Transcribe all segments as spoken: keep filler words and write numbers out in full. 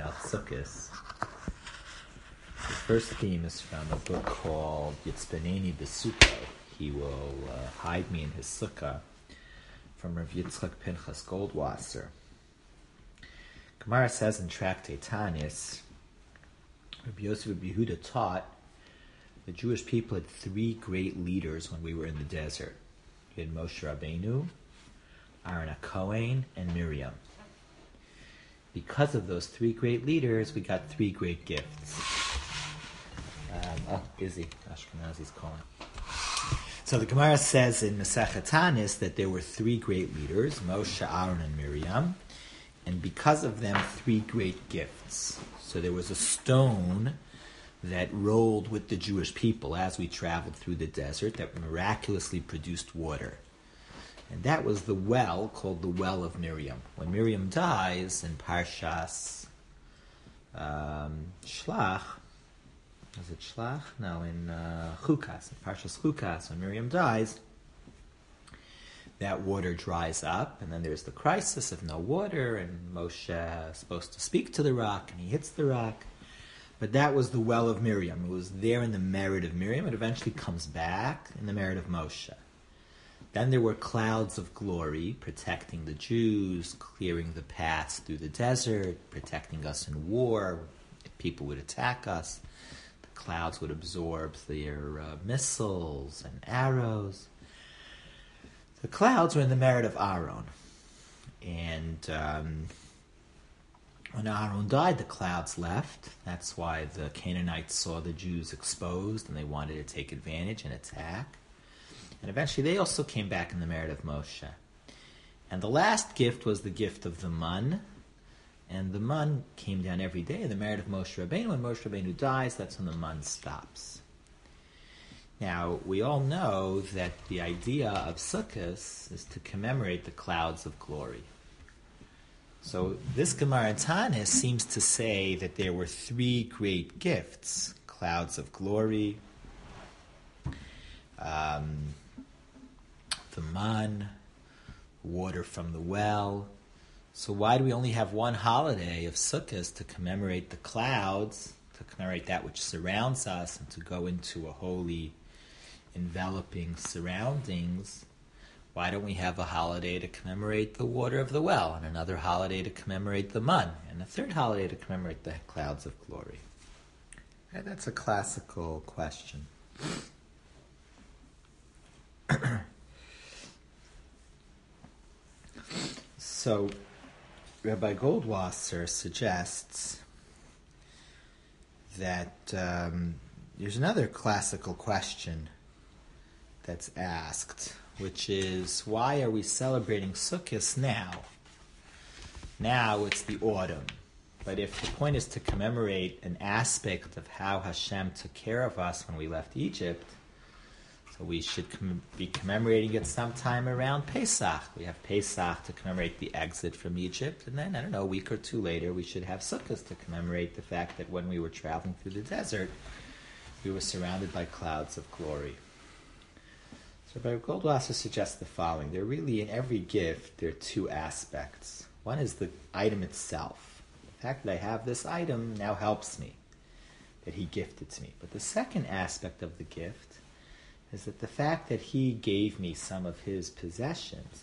about Sukkos. The first theme is from a book called Yitzbaneni B'Sukkah. He will uh, hide me in his sukkah, from Rav Yitzchak Pinchas Goldwasser. Gemara says in Tractate Tanis, Rabbi Yosef Rabbi Yehuda taught the Jewish people had three great leaders when we were in the desert. You had Moshe Rabbeinu, Aaron HaKohen, and Miriam. Because of those three great leaders, we got three great gifts. Um, oh, Izzy, Ashkenazi's calling. So the Gemara says in Masechet Tanis that there were three great leaders, Moshe, Aaron, and Miriam, and because of them, three great gifts. So there was a stone that rolled with the Jewish people as we traveled through the desert that miraculously produced water. And that was the well called the Well of Miriam. When Miriam dies in Parshas um, Shlach, is it Shlach? No, in uh, Chukas, in Parshas Chukas, when Miriam dies, that water dries up, and then there's the crisis of no water, and Moshe is supposed to speak to the rock, and he hits the rock. But that was the Well of Miriam. It was there in the merit of Miriam. It eventually comes back in the merit of Moshe. Then there were clouds of glory protecting the Jews, clearing the paths through the desert, protecting us in war. If people would attack us, the clouds would absorb their uh, missiles and arrows. The clouds were in the merit of Aaron. And um, when Aaron died, the clouds left. That's why the Canaanites saw the Jews exposed and they wanted to take advantage and attack. And eventually they also came back in the merit of Moshe. And the last gift was the gift of the mun. And the mun came down every day in the merit of Moshe Rabbeinu. When Moshe Rabbeinu dies, that's when the mun stops. Now, we all know that the idea of Sukkos is to commemorate the clouds of glory. So this Gemara in Tanis seems to say that there were three great gifts: clouds of glory, um, the man, water from the well. So why do we only have one holiday of Sukkos to commemorate the clouds, to commemorate that which surrounds us, and to go into a holy, enveloping surroundings? Why don't we have a holiday to commemorate the water of the well, and another holiday to commemorate the mun, and a third holiday to commemorate the clouds of glory? Okay, that's a classical question. So, Rabbi Goldwasser suggests that um, there's another classical question that's asked, which is, why are we celebrating Sukkot now? Now it's the autumn. But if the point is to commemorate an aspect of how Hashem took care of us when we left Egypt, so we should com- be commemorating it sometime around Pesach. We have Pesach to commemorate the exit from Egypt, and then, I don't know, a week or two later, we should have Sukkot to commemorate the fact that when we were traveling through the desert, we were surrounded by clouds of glory. So Rabbi Goldwasser suggests the following. There are really, in every gift, there are two aspects. One is the item itself. The fact that I have this item now helps me, that he gifted to me. But the second aspect of the gift is that the fact that he gave me some of his possessions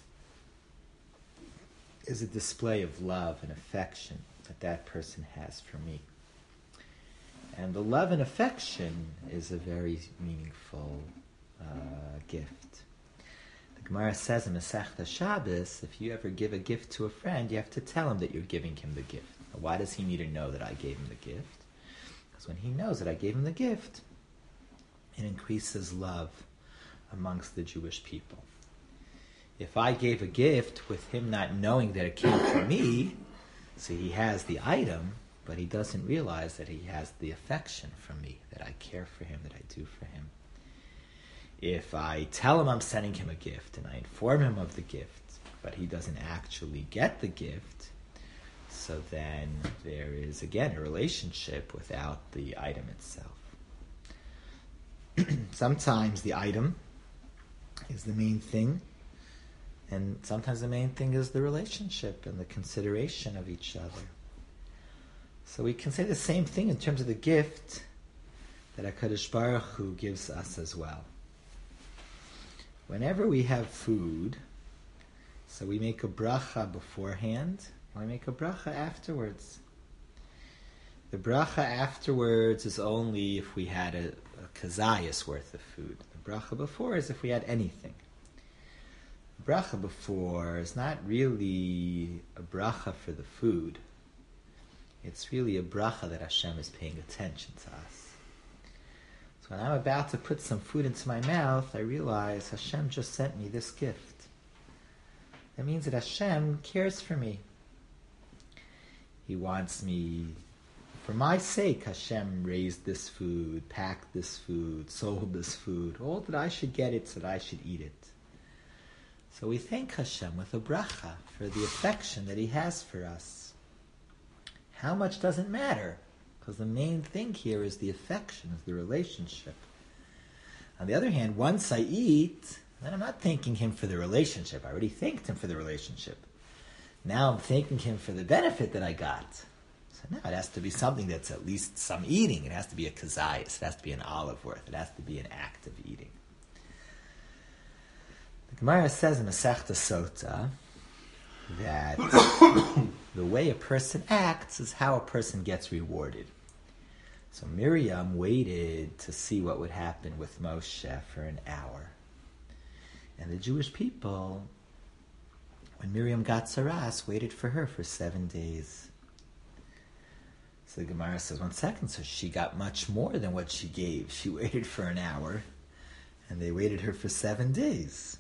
is a display of love and affection that that person has for me. And the love and affection is a very meaningful uh, gift. The Gemara says in Masechta Shabbos, if you ever give a gift to a friend, you have to tell him that you're giving him the gift. Now, why does he need to know that I gave him the gift? Because when he knows that I gave him the gift, it increases love amongst the Jewish people. If I gave a gift with him not knowing that it came from me, so he has the item, but he doesn't realize that he has the affection from me, that I care for him, that I do for him. If I tell him I'm sending him a gift and I inform him of the gift, but he doesn't actually get the gift, so then there is, again, a relationship without the item itself. Sometimes the item is the main thing, and sometimes the main thing is the relationship and the consideration of each other. So we can say the same thing in terms of the gift that HaKadosh Baruch Hu gives us as well. Whenever we have food, so we make a bracha beforehand, and we make a bracha afterwards. The bracha afterwards is only if we had a, a kazayas worth of food. The bracha before is if we had anything. The bracha before is not really a bracha for the food. It's really a bracha that Hashem is paying attention to us. So when I'm about to put some food into my mouth, I realize Hashem just sent me this gift. That means that Hashem cares for me. He wants me, for my sake, Hashem raised this food, packed this food, sold this food, all that I should get it so that I should eat it. So we thank Hashem with a bracha for the affection that He has for us. How much doesn't matter, because the main thing here is the affection, is the relationship. On the other hand, once I eat, then I'm not thanking Him for the relationship. I already thanked Him for the relationship. Now I'm thanking Him for the benefit that I got. So now it has to be something that's at least some eating. It has to be a kazayas. It has to be an olive worth. It has to be an act of eating. The Gemara says in Masechta Sota that the way a person acts is how a person gets rewarded. So Miriam waited to see what would happen with Moshe for an hour. And the Jewish people, when Miriam got Saras, waited for her for seven days. So the Gemara says, one second, so she got much more than what she gave. She waited for an hour, and they waited her for seven days.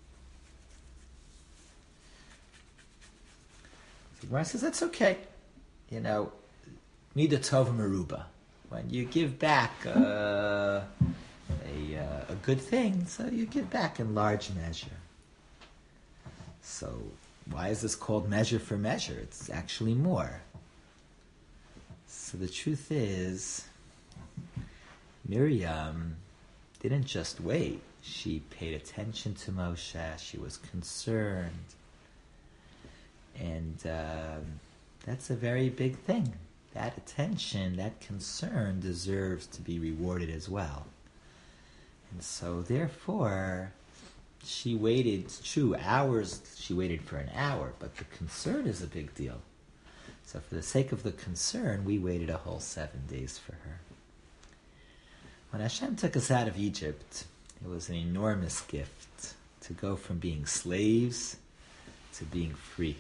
The Gemara says, that's okay. You know, Mida Tova Meruba. When you give back uh, a, uh, a good thing, so you give back in large measure. So why is this called measure for measure? It's actually more. So the truth is, Miriam didn't just wait. She paid attention to Moshe. She was concerned. And uh, that's a very big thing. That attention, that concern deserves to be rewarded as well. And so therefore, she waited, true, hours, she waited for an hour, but the concern is a big deal. So for the sake of the concern, we waited a whole seven days for her. When Hashem took us out of Egypt, it was an enormous gift to go from being slaves to being free.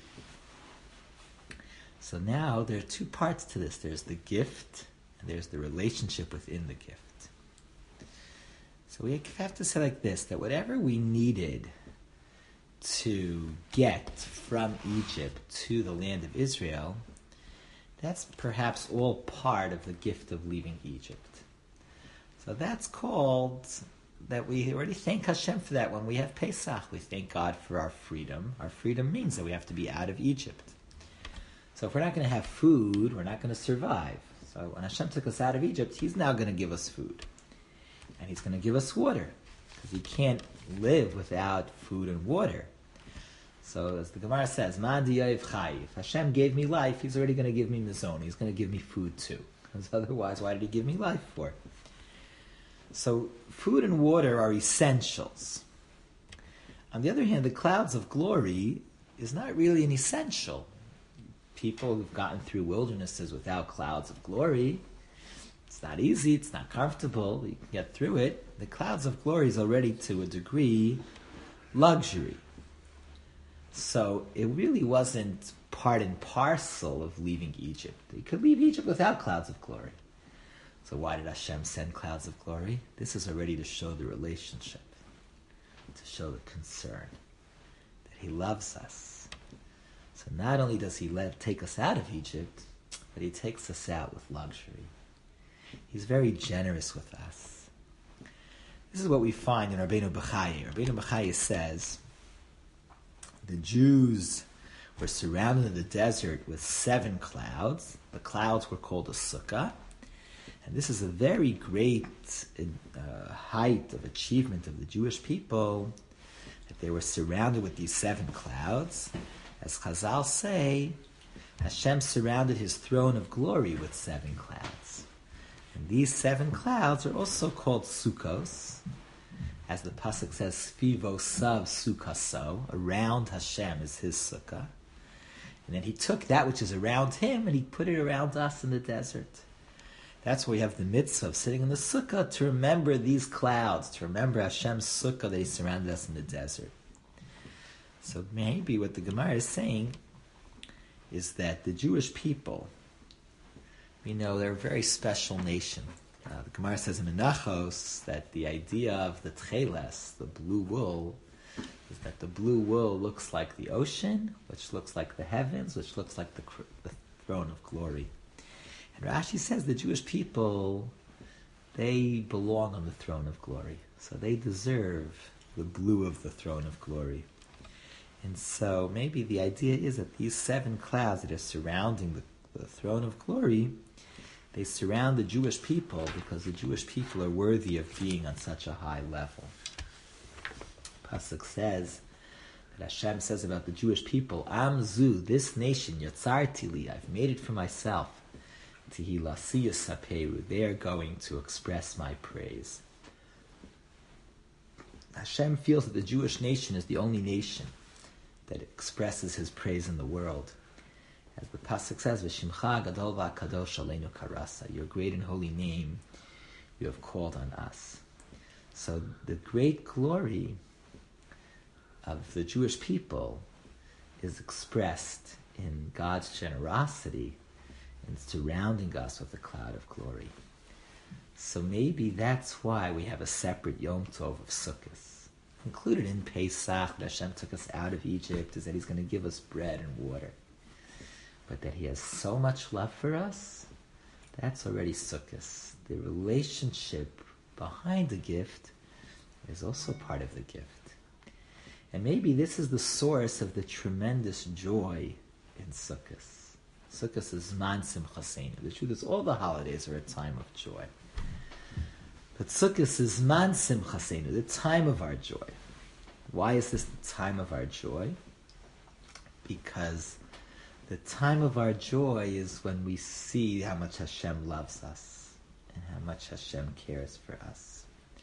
So now there are two parts to this. There's the gift, and there's the relationship within the gift. So we have to say like this, that whatever we needed to get from Egypt to the land of Israel, that's perhaps all part of the gift of leaving Egypt. So that's called, that we already thank Hashem for that when we have Pesach. We thank God for our freedom. Our freedom means that we have to be out of Egypt. So if we're not going to have food, we're not going to survive. So when Hashem took us out of Egypt, He's now going to give us food. And He's going to give us water. Because you can't live without food and water. So as the Gemara says, Man diyav chai. If Hashem gave me life, He's already going to give me mizon. He's going to give me food too. Because otherwise, why did He give me life for? So food and water are essentials. On the other hand, the clouds of glory is not really an essential. People who've gotten through wildernesses without clouds of glory, it's not easy, it's not comfortable, you can get through it. The clouds of glory is already, to a degree, luxury. So it really wasn't part and parcel of leaving Egypt. You could leave Egypt without clouds of glory. So why did Hashem send clouds of glory? This is already to show the relationship, to show the concern, that He loves us. So not only does He let take us out of Egypt, but He takes us out with luxury. He's very generous with us. This is what we find in Rabbeinu Bechaya. Rabbeinu Bechaya says, the Jews were surrounded in the desert with seven clouds. The clouds were called a sukkah. And this is a very great uh, height of achievement of the Jewish people, that they were surrounded with these seven clouds. As Chazal say, Hashem surrounded his throne of glory with seven clouds. And these seven clouds are also called Sukkos. As the pasuk says, Fivo Sav Sukkaso, around Hashem is his sukkah. And then he took that which is around him and he put it around us in the desert. That's why we have the mitzvah of sitting in the sukkah to remember these clouds, to remember Hashem's sukkah that he surrounded us in the desert. So maybe what the Gemara is saying is that the Jewish people, we know they're a very special nation. Uh, the Gemara says in Menachos that the idea of the tcheles, the blue wool, is that the blue wool looks like the ocean, which looks like the heavens, which looks like the, the throne of glory. And Rashi says the Jewish people, they belong on the throne of glory. So they deserve the blue of the throne of glory. And so maybe the idea is that these seven clouds that are surrounding the, the throne of glory, they surround the Jewish people because the Jewish people are worthy of being on such a high level. Pasuk says that Hashem says about the Jewish people, Am zu, this nation, Yatzarti li, I've made it for myself. Tihi lasiyas haperu, they are going to express my praise. Hashem feels that the Jewish nation is the only nation that expresses his praise in the world. As the pasuk says, V'shimcha gadol v'akadosh aleinu karasa, your great and holy name you have called on us. So the great glory of the Jewish people is expressed in God's generosity in surrounding us with a cloud of glory. So maybe that's why we have a separate Yom Tov of Sukkot. Included in Pesach, that Hashem took us out of Egypt, is that he's going to give us bread and water. But that he has so much love for us, that's already Sukkot. The relationship behind the gift is also part of the gift. And maybe this is the source of the tremendous joy in Sukkot. Sukkot is man simchaseinu. The truth is all the holidays are a time of joy. But Sukkot is man simchaseinu, the time of our joy. Why is this the time of our joy? Because the time of our joy is when we see how much Hashem loves us and how much Hashem cares for us.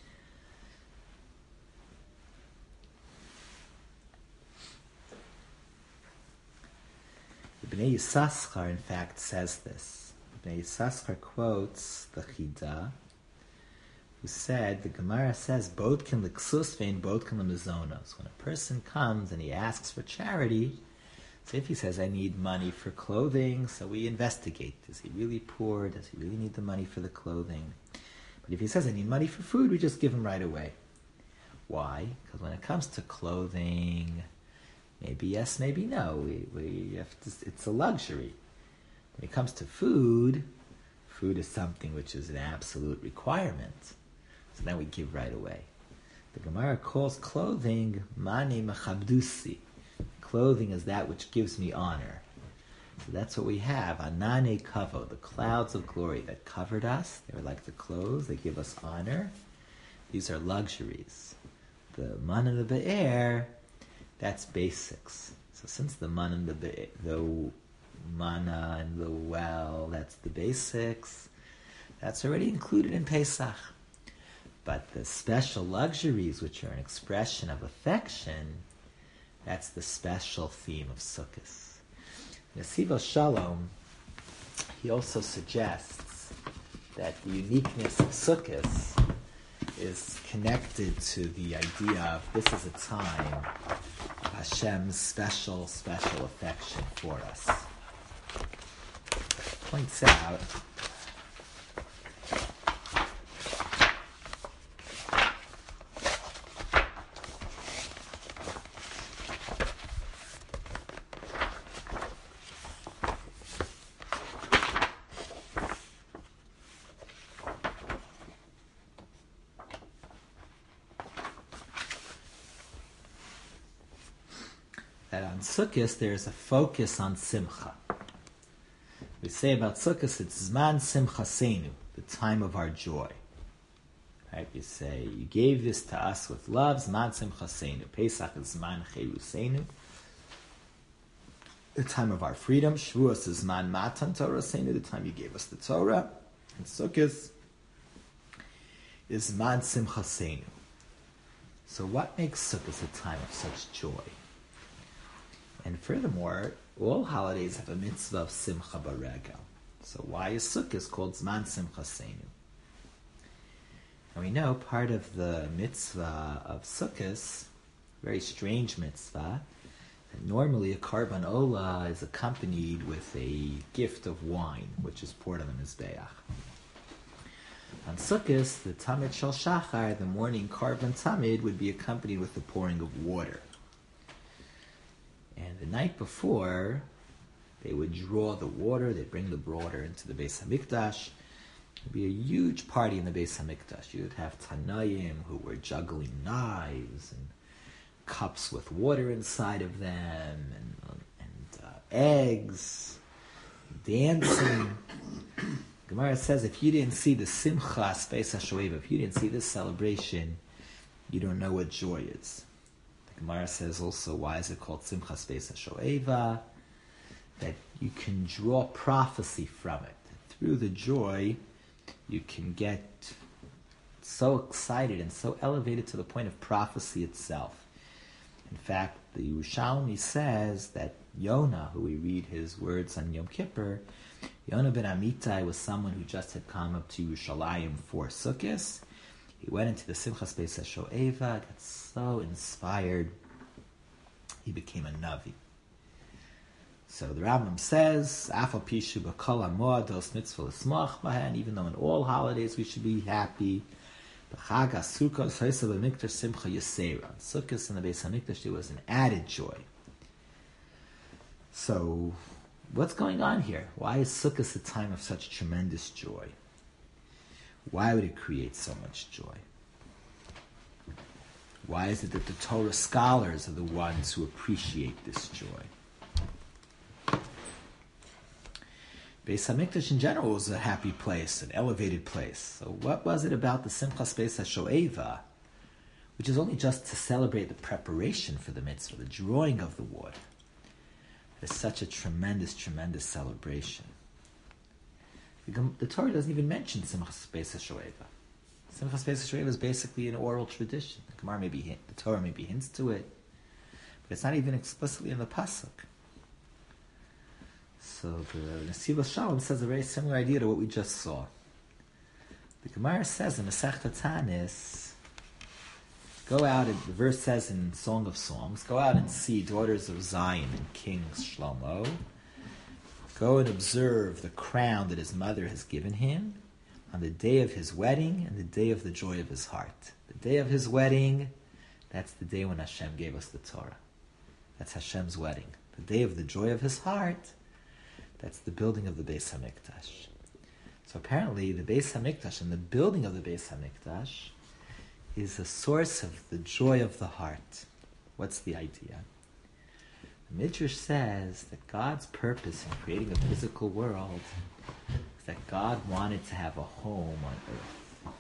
Bnei Yissaschar, in fact, says this. Bnei Yissaschar quotes the Chida, who said, the Gemara says, Bodkin l'ksus vein bodkin l'mizonos. When a person comes and he asks for charity, so if he says, I need money for clothing, so we investigate. Is he really poor? Does he really need the money for the clothing? But if he says, I need money for food, we just give him right away. Why? Because when it comes to clothing, maybe yes, maybe no. We, we have to, it's a luxury. When it comes to food, food is something which is an absolute requirement. So then we give right away. The Gemara calls clothing mani machabdusi. Clothing is that which gives me honor. So that's what we have. Anane kavo, the clouds of glory that covered us. They were like the clothes. They give us honor. These are luxuries. The man and the be'er, that's basics. So since the man and the be- the mana and the well, that's the basics, that's already included in Pesach. But the special luxuries, which are an expression of affection, that's the special theme of Sukkot. Nesiva Shalom, he also suggests that the uniqueness of Sukkot is connected to the idea of this is a time of Hashem's special, special affection for us. Points out that on Sukkot there's a focus on Simcha. We say about Sukkot, it's Zman Simchaseinu, the time of our joy. Right? We say, you gave this to us with love, Zman Simchaseinu. Pesach is Zman Cheruseinu. the time of our freedom. Shavuos is man matan Torah Seinu, the time you gave us the Torah. And Sukkot is man simcha seinu. So what makes Sukkot a time of such joy? And furthermore, all holidays have a mitzvah of simcha baregel. So why is Sukkot called Zman Simcha Seinu? And we know part of the mitzvah of Sukkot, very strange mitzvah, that normally a karban ola is accompanied with a gift of wine, which is poured on the mizbeach. On Sukkot, the Tamid Shel Shachar, the morning karban tamid, would be accompanied with the pouring of water. And the night before, they would draw the water, they'd bring the water into the Beis HaMikdash. There'd be a huge party in the Beis HaMikdash. You'd have Tanayim who were juggling knives and cups with water inside of them, and, and uh, eggs, dancing. Gemara says if you didn't see the Simcha Space HaShoeva, if you didn't see this celebration, you don't know what joy is. The Gemara says also, why is it called Simcha Space HaShoeva? That you can draw prophecy from it. Through the joy, you can get so excited and so elevated to the point of prophecy itself. In fact, the Yerushalmi says that Yonah, who we read his words on Yom Kippur, Yonah ben Amittai was someone who just had come up to Yerushalayim for Sukkot. He went into the Simchas Beis HaShoeva, got so inspired, he became a Navi. So the Rambam says, Afal Pishu B'Kol HaMoados Mitzvah L'Smach Bahen, even though in all holidays we should be happy. B'Chag HaSukkos Hoysa B'Mikdash Simcha Yisera. On Sukkot and the Beis HaMikdash there was an added joy. So, what's going on here? Why is Sukkot a time of such tremendous joy? Why would it create so much joy? Why is it that the Torah scholars are the ones who appreciate this joy? Beis HaMikdash in general was a happy place, an elevated place. So what was it about the Simchas Beis HaShoeva, which is only just to celebrate the preparation for the mitzvah, the drawing of the water? It's such a tremendous, tremendous celebration. The, the Torah doesn't even mention Simchas Beis HaShoeva. Simchas Beis HaShoeva is basically an oral tradition. The Gemara maybe hint, the Torah maybe hints to it, but it's not even explicitly in the pasuk. So the Nesiva Shalom says a very similar idea to what we just saw. The Gemara says in Masechta Tanis, go out, and the verse says in Song of Songs, go out and see daughters of Zion and kings Shlomo. Go and observe the crown that his mother has given him on the day of his wedding and the day of the joy of his heart. The day of his wedding, that's the day when Hashem gave us the Torah. That's Hashem's wedding. The day of the joy of his heart, that's the building of the Beis HaMikdash. So apparently the Beis HaMikdash and the building of the Beis HaMikdash is a source of the joy of the heart. What's the idea? The Midrash says that God's purpose in creating a physical world is that God wanted to have a home on earth.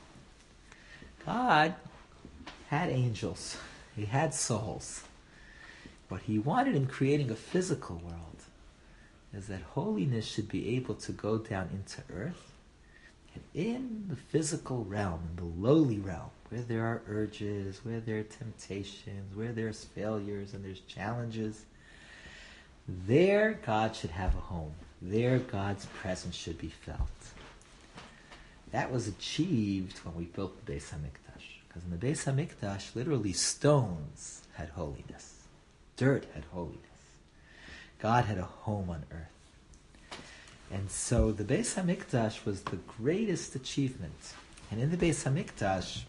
God had angels. He had souls. What he wanted in creating a physical world is that holiness should be able to go down into earth, and in the physical realm, in the lowly realm, where there are urges, where there are temptations, where there's failures and there's challenges, there God should have a home. There God's presence should be felt. That was achieved when we built the Beis HaMikdash. Because in the Beis HaMikdash, literally stones had holiness. Dirt had holiness. God had a home on earth. And so the Beis HaMikdash was the greatest achievement. And in the Beis HaMikdash,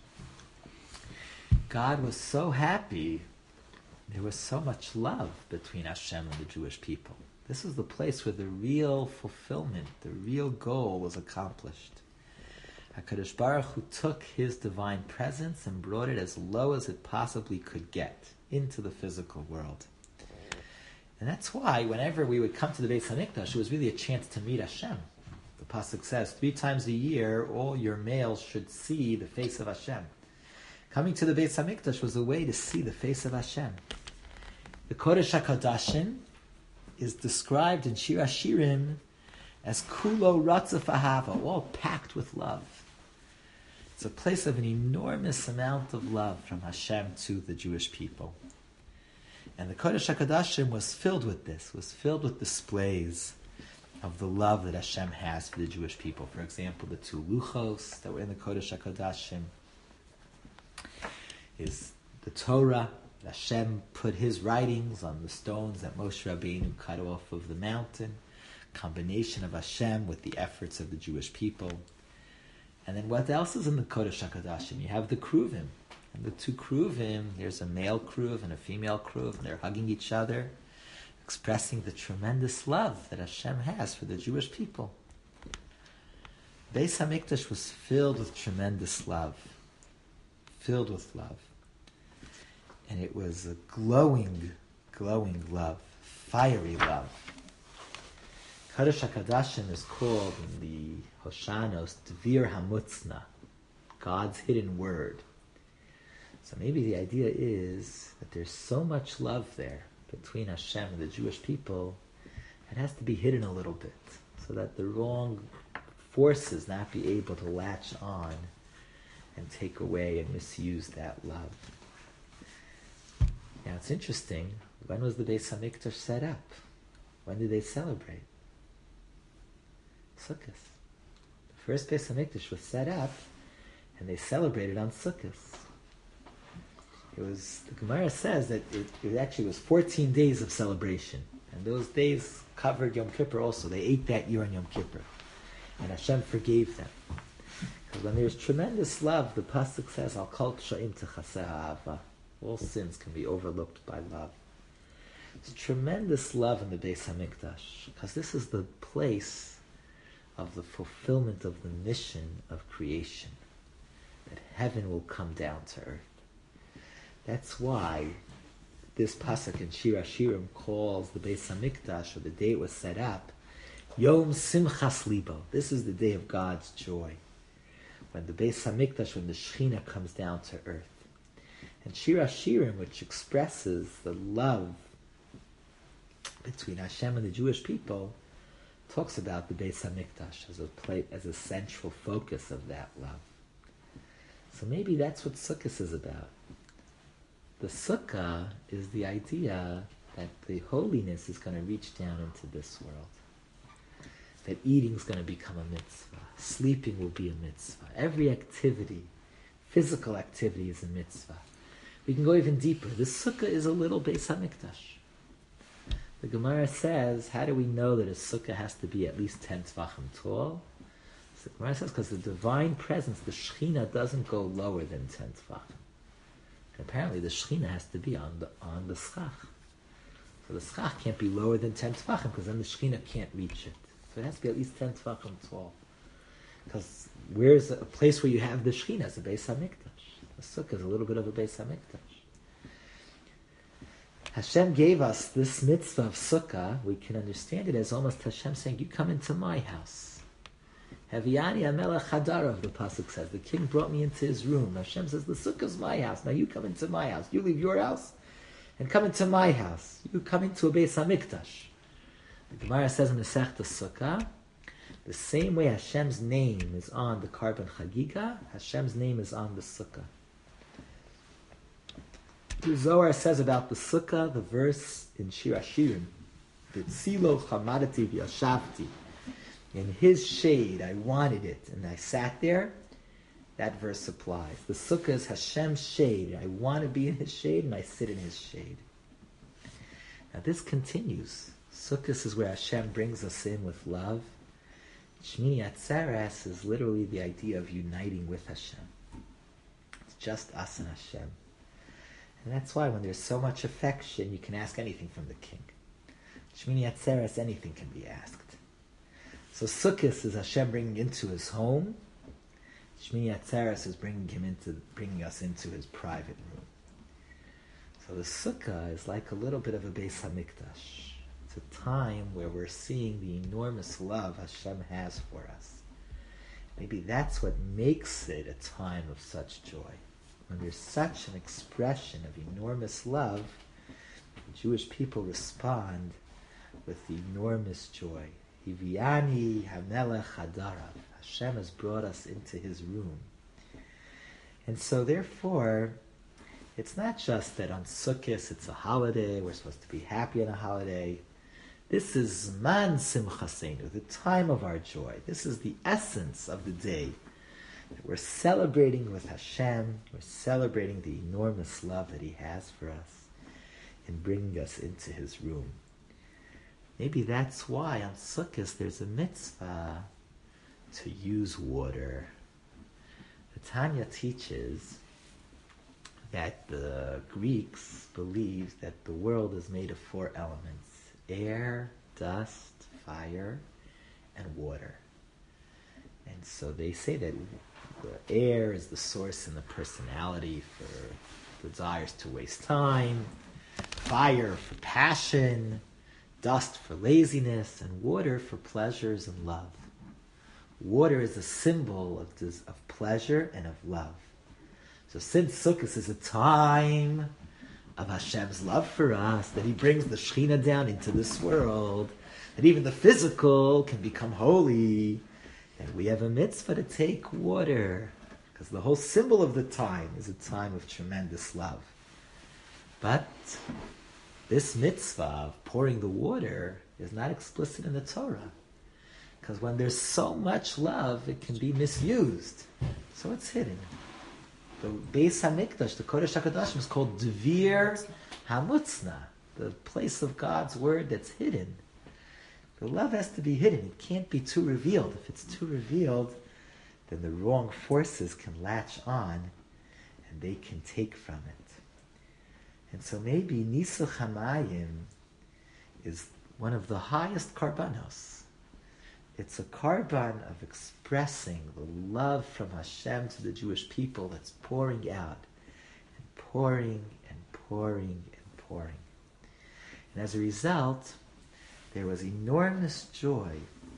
God was so happy. There was so much love between Hashem and the Jewish people. This was the place where the real fulfillment, the real goal was accomplished. HaKadosh Baruch Hu took his divine presence and brought it as low as it possibly could get into the physical world. And that's why whenever we would come to the Beis HaMikdash, it was really a chance to meet Hashem. The pasuk says, three times a year, all your males should see the face of Hashem. Coming to the Beis HaMikdash was a way to see the face of Hashem. The Kodesh HaKodashim is described in Shir Hashirim as Kulo Ratzaf Ahava, all packed with love. It's a place of an enormous amount of love from Hashem to the Jewish people. And the Kodesh HaKodashim was filled with this, was filled with displays of the love that Hashem has for the Jewish people. For example, the two luchos that were in the Kodesh HaKodashim is the Torah. Hashem put his writings on the stones that Moshe Rabbeinu cut off of the mountain. Combination of Hashem with the efforts of the Jewish people. And then what else is in the Kodesh HaKodashim? You have the Kruvim. And the two Kruvim, there's a male Kruv and a female Kruv, and they're hugging each other, expressing the tremendous love that Hashem has for the Jewish people. Beis HaMikdash was filled with tremendous love. Filled with love. And it was a glowing, glowing love. Fiery love. Kodesh HaKodashim is called in the Hoshanos Dvir HaMutzna, God's hidden word. So maybe the idea is that there's so much love there between Hashem and the Jewish people, it has to be hidden a little bit so that the wrong forces not be able to latch on and take away and misuse that love. Now it's interesting, when was the Beis HaMikdash set up? When did they celebrate? Sukkot. The first Beis HaMikdash was set up and they celebrated on Sukkot. It was, the Gemara says that it, it actually was fourteen days of celebration. And those days covered Yom Kippur also. They ate that year on Yom Kippur. And Hashem forgave them. Because when there's tremendous love, the Pasuk says, Al kol psha'im techaser ha'ava. All sins can be overlooked by love. There's tremendous love in the Beis HaMikdash. Because this is the place of the fulfillment of the mission of creation. That heaven will come down to earth. That's why this pasuk in Shir Hashirim calls the Beis HaMikdash, or the day it was set up, Yom Simchas Libo. This is the day of God's joy. When the Beis HaMikdash, when the Shechina comes down to earth. And Shir Hashirim, which expresses the love between Hashem and the Jewish people, talks about the Beis HaMikdash as a plate, as a central focus of that love. So maybe that's what Sukkot is about. The Sukkah is the idea that the holiness is going to reach down into this world. That eating is going to become a mitzvah. Sleeping will be a mitzvah. Every activity, physical activity, is a mitzvah. We can go even deeper. The Sukkah is a little Beis HaMikdash. The Gemara says, how do we know that a Sukkah has to be at least ten tvachim tall? So the Gemara says, because the divine presence, the Shechina, doesn't go lower than ten tvachim. Apparently the Shechina has to be on the on the schach. So the schach can't be lower than ten tvachim, because then the Shechina can't reach it. So it has to be at least ten tvachim tall. Because where's a place where you have the Shechina? It's a Beis HaMikdash. The Sukkah is a little bit of a Beis HaMikdash. Hashem gave us this mitzvah of Sukkah. We can understand it as almost Hashem saying, you come into my house. Haviani Amelech Hadarav, the pasuk says. The king brought me into his room. Hashem says, the Sukkah is my house. Now you come into my house. You leave your house and come into my house. You come into a Beis HaMikdash. The Gemara says in the Masechta Sukkah, the same way Hashem's name is on the Karban Chagiga, Hashem's name is on the Sukkah. The Zohar says about the Sukkah, the verse in Shir Hashirim, B'tzilo chamadati v'yashavti. In his shade, I wanted it, and I sat there. That verse applies. The Sukkah is Hashem's shade. I want to be in his shade, and I sit in his shade. Now this continues. Sukkah is where Hashem brings us in with love. Shmini Atzeres is literally the idea of uniting with Hashem. It's just us and Hashem. And that's why when there's so much affection, you can ask anything from the king. Shmini Atzeres, anything can be asked. So Sukkot is Hashem bringing into his home. Shmini Atzeres is bringing him into, bringing us into his private room. So the Sukkah is like a little bit of a Beis HaMikdash. It's a time where we're seeing the enormous love Hashem has for us. Maybe that's what makes it a time of such joy. When there's such an expression of enormous love, the Jewish people respond with enormous joy. Hiviani Hamelech Hadarav. Hashem has brought us into his room. And so therefore, it's not just that on Sukkot it's a holiday, we're supposed to be happy on a holiday. This is Man Simchasenu, the time of our joy. This is the essence of the day. That we're celebrating with Hashem, we're celebrating the enormous love that he has for us in bringing us into his room. Maybe that's why on Sukkot there's a mitzvah to use water. The Tanya teaches that the Greeks believed that the world is made of four elements: air, dust, fire, and water. And so they say that the air is the source and the personality for desires to waste time, fire for passion, dust for laziness, and water for pleasures and love. Water is a symbol of, des- of pleasure and of love. So since Sukkot is a time of Hashem's love for us, that he brings the Shekhinah down into this world, that even the physical can become holy, and we have a mitzvah to take water, because the whole symbol of the time is a time of tremendous love. But this mitzvah of pouring the water is not explicit in the Torah, because when there's so much love, it can be misused. So it's hidden. The Beis HaMikdash, the Kodesh HaKadoshim, is called Dvir HaMutzna, the place of God's word that's hidden. The love has to be hidden. It can't be too revealed. If it's too revealed, then the wrong forces can latch on and they can take from it. And so maybe Nisuch HaMayim is one of the highest karbanos. It's a karban of expressing the love from Hashem to the Jewish people that's pouring out and pouring and pouring and pouring. And as a result, there was enormous joy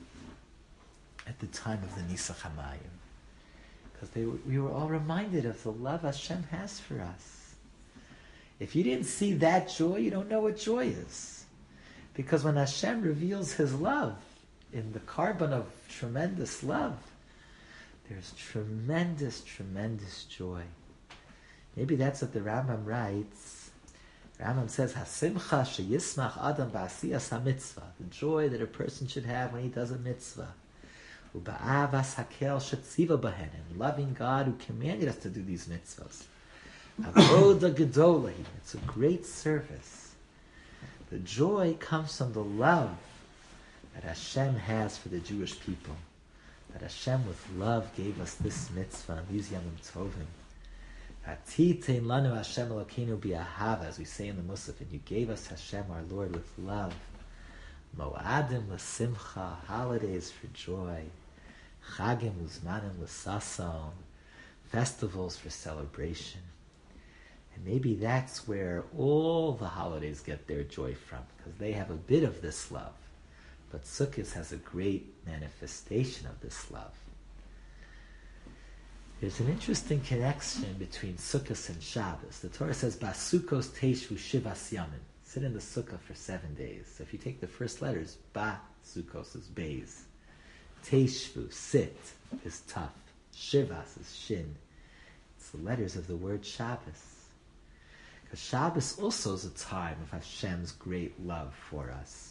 at the time of the Nisuch HaMayim, because they were, we were all reminded of the love Hashem has for us. If you didn't see that joy, you don't know what joy is. Because when Hashem reveals his love in the carbon of tremendous love, there's tremendous, tremendous joy. Maybe that's what the Rambam writes. Rambam says, "Hasimcha sheyismach adam ba'asiyas hamitzvah," the joy that a person should have when he does a mitzvah. Uba'avas hakel shetziva bahen, and loving God who commanded us to do these mitzvahs. Avoda gedolah, it's a great service. The joy comes from the love that Hashem has for the Jewish people. That Hashem with love gave us this mitzvah and these yamim tovim. Atitein lanu Hashem Elokeinu bi'ahava, as we say in the Musaf, and you gave us Hashem our Lord with love. Moadim l'simcha, holidays for joy. Chagim uzmanim l'sason, festivals for celebration. And maybe that's where all the holidays get their joy from, because they have a bit of this love. But Sukkot has a great manifestation of this love. There's an interesting connection between Sukkot and Shabbos. The Torah says, "Basukos teishvu shivas yamin." Sit in the sukkah for seven days. So if you take the first letters, Ba Sukkos is Beis, Teishvu, sit, is Taf, Shivas is Shin. It's the letters of the word Shabbos. Because Shabbos also is a time of Hashem's great love for us.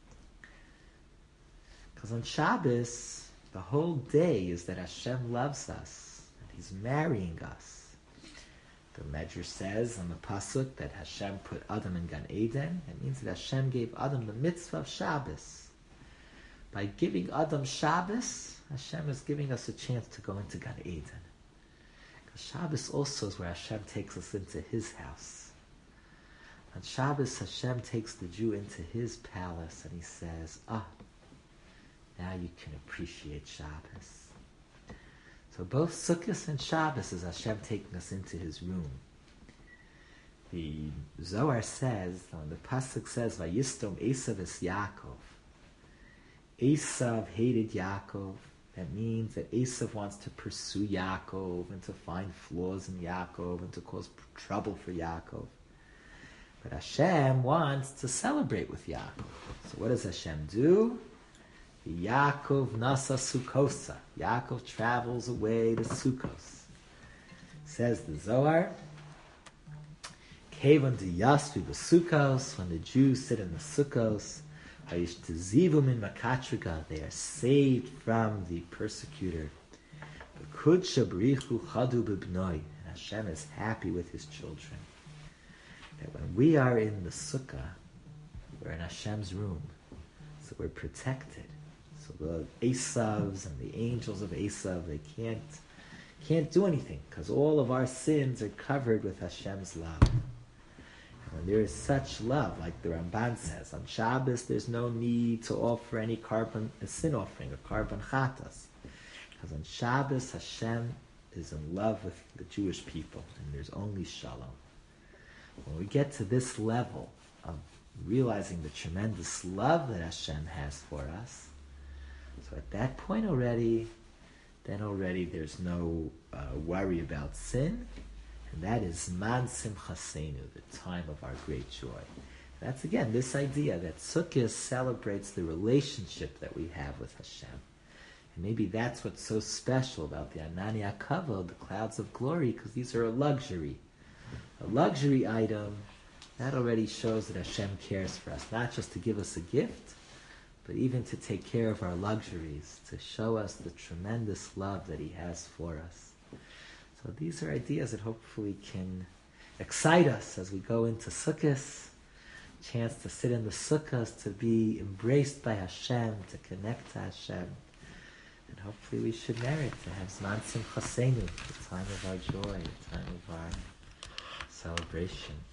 Because on Shabbos, the whole day is that Hashem loves us, and he's marrying us. The Medrash says on the Pasuk that Hashem put Adam in Gan Eden. It means that Hashem gave Adam the mitzvah of Shabbos. By giving Adam Shabbos, Hashem is giving us a chance to go into Gan Eden. Because Shabbos also is where Hashem takes us into his house. On Shabbos, Hashem takes the Jew into his palace, and he says, ah, now you can appreciate Shabbos. So both Sukkot and Shabbos is Hashem taking us into his room. The Zohar says, the Pasuk says, Vayistom Esav es Yaakov. Esav hated Yaakov. That means that Esav wants to pursue Yaakov and to find flaws in Yaakov and to cause trouble for Yaakov. But Hashem wants to celebrate with Yaakov. So what does Hashem do? Yaakov nasa Sukkosa. Yaakov travels away to Sukkos. Says the Zohar, Kevon de Yasvi b'Sukkos, when the Jews sit in the Sukkos, Hayish tezivum in Makatriga, they are saved from the persecutor. B'kud shabrichu chadu b'bnoi, and Hashem is happy with His children. That when we are in the Sukkah, we're in Hashem's room, so we're protected. So the Esavs and the angels of Esav, they can't can't do anything because all of our sins are covered with Hashem's love. And when there is such love, like the Ramban says, on Shabbos there's no need to offer any carbon, a sin offering, a carbon chatas. Because on Shabbos Hashem is in love with the Jewish people and there's only shalom. When we get to this level of realizing the tremendous love that Hashem has for us, so at that point already, then already there's no uh, worry about sin, and that is Man Simchasenu, the time of our great joy. That's again this idea that Sukkot celebrates the relationship that we have with Hashem. And maybe that's what's so special about the Anani Akavod, the clouds of glory, because these are a luxury. A luxury item, that already shows that Hashem cares for us, not just to give us a gift, but even to take care of our luxuries, to show us the tremendous love that He has for us. So these are ideas that hopefully can excite us as we go into Sukkot, chance to sit in the Sukkot, to be embraced by Hashem, to connect to Hashem. And hopefully we should merit to have Zman Simchasenu, the time of our joy, the time of our celebration.